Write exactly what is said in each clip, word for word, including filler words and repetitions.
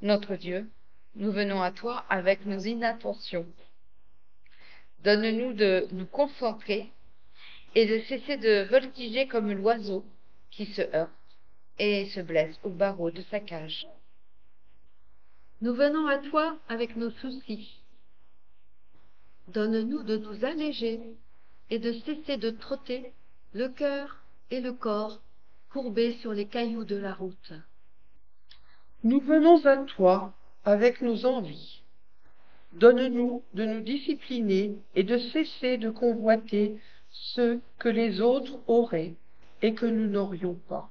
Notre Dieu, nous venons à toi avec nos inattentions. Donne-nous de nous concentrer et de cesser de voltiger comme l'oiseau qui se heurte et se blesse au barreau de sa cage. Nous venons à toi avec nos soucis. Donne-nous de nous alléger et de cesser de trotter le cœur et le corps courbés sur les cailloux de la route. Nous venons à toi avec nos envies. Donne-nous de nous discipliner et de cesser de convoiter ce que les autres auraient et que nous n'aurions pas.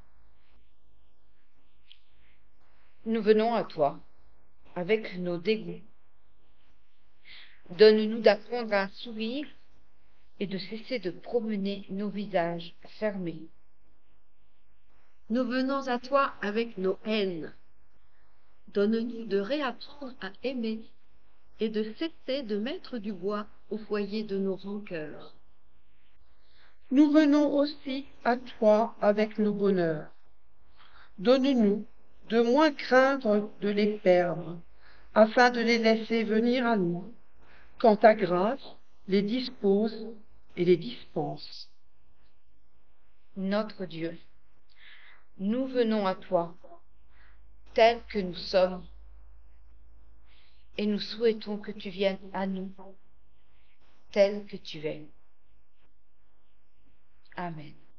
Nous venons à toi avec nos dégoûts. Donne-nous d'apprendre à sourire et de cesser de promener nos visages fermés. Nous venons à toi avec nos haines. Donne-nous de réapprendre à aimer et de cesser de mettre du bois au foyer de nos rancœurs. Nous venons aussi à toi avec nos bonheurs. Donne-nous de moins craindre de les perdre, afin de les laisser venir à nous, quand ta grâce les dispose et les dispense. Notre Dieu, nous venons à toi tels que nous sommes et nous souhaitons que tu viennes à nous tel que tu es. Amen.